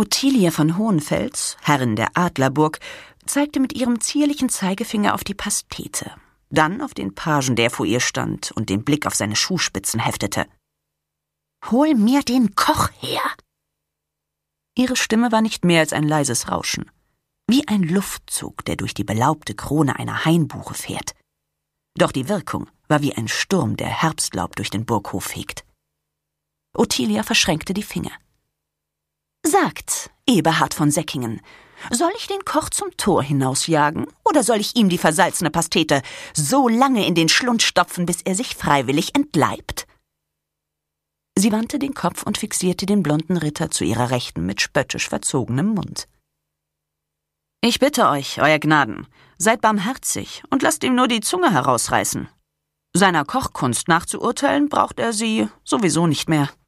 Ottilie von Hohenfels, Herrin der Adlerburg, zeigte mit ihrem zierlichen Zeigefinger auf die Pastete, dann auf den Pagen, der vor ihr stand und den Blick auf seine Schuhspitzen heftete. »Hol mir den Koch her!« Ihre Stimme war nicht mehr als ein leises Rauschen, wie ein Luftzug, der durch die belaubte Krone einer Hainbuche fährt. Doch die Wirkung war wie ein Sturm, der Herbstlaub durch den Burghof fegt. Ottilie verschränkte die Finger. »Sagt, Eberhard von Säckingen, soll ich den Koch zum Tor hinausjagen, oder soll ich ihm die versalzene Pastete so lange in den Schlund stopfen, bis er sich freiwillig entleibt?« Sie wandte den Kopf und fixierte den blonden Ritter zu ihrer Rechten mit spöttisch verzogenem Mund. »Ich bitte euch, Euer Gnaden, seid barmherzig und lasst ihm nur die Zunge herausreißen. Seiner Kochkunst nach zu urteilen, braucht er sie sowieso nicht mehr.«